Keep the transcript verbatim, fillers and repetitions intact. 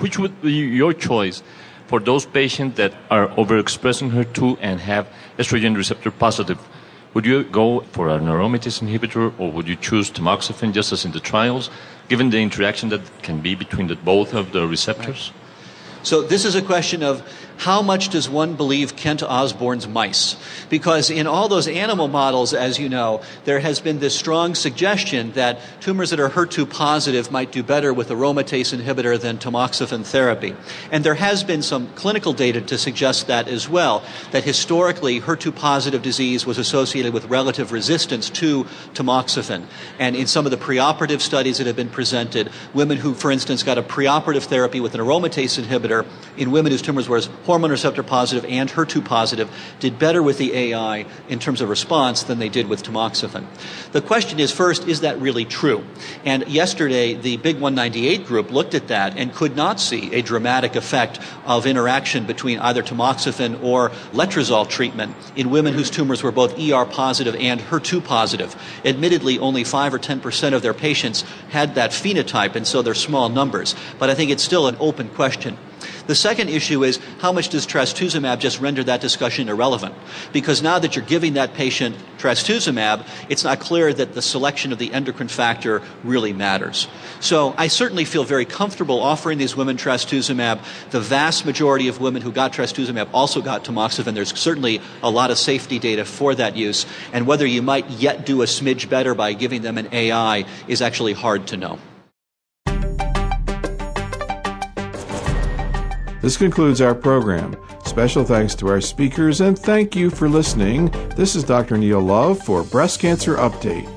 which would be your choice for those patients that are overexpressing H E R two and have estrogen receptor positive? Would you go for an aromatase inhibitor, or would you choose tamoxifen just as in the trials, given the interaction that can be between the, both of the receptors? Right. So this is a question of how much does one believe Kent Osborne's mice? Because in all those animal models, as you know, there has been this strong suggestion that tumors that are H E R two positive might do better with aromatase inhibitor than tamoxifen therapy. And there has been some clinical data to suggest that as well, that historically H E R two positive disease was associated with relative resistance to tamoxifen. And in some of the preoperative studies that have been presented, women who, for instance, got a preoperative therapy with an aromatase inhibitor in women whose tumors were hormone receptor positive and H E R two positive did better with the A I in terms of response than they did with tamoxifen. The question is, first, is that really true? And yesterday, the Big one ninety-eight group looked at that and could not see a dramatic effect of interaction between either tamoxifen or letrozole treatment in women whose tumors were both E R positive and H E R two positive. Admittedly, only five or ten percent of their patients had that phenotype, and so they're small numbers. But I think it's still an open question. The second issue is, how much does trastuzumab just render that discussion irrelevant? Because now that you're giving that patient trastuzumab, it's not clear that the selection of the endocrine factor really matters. So I certainly feel very comfortable offering these women trastuzumab. The vast majority of women who got trastuzumab also got tamoxifen. There's certainly a lot of safety data for that use. And whether you might yet do a smidge better by giving them an A I is actually hard to know. This concludes our program. Special thanks to our speakers, and thank you for listening. This is Doctor Neil Love for Breast Cancer Update.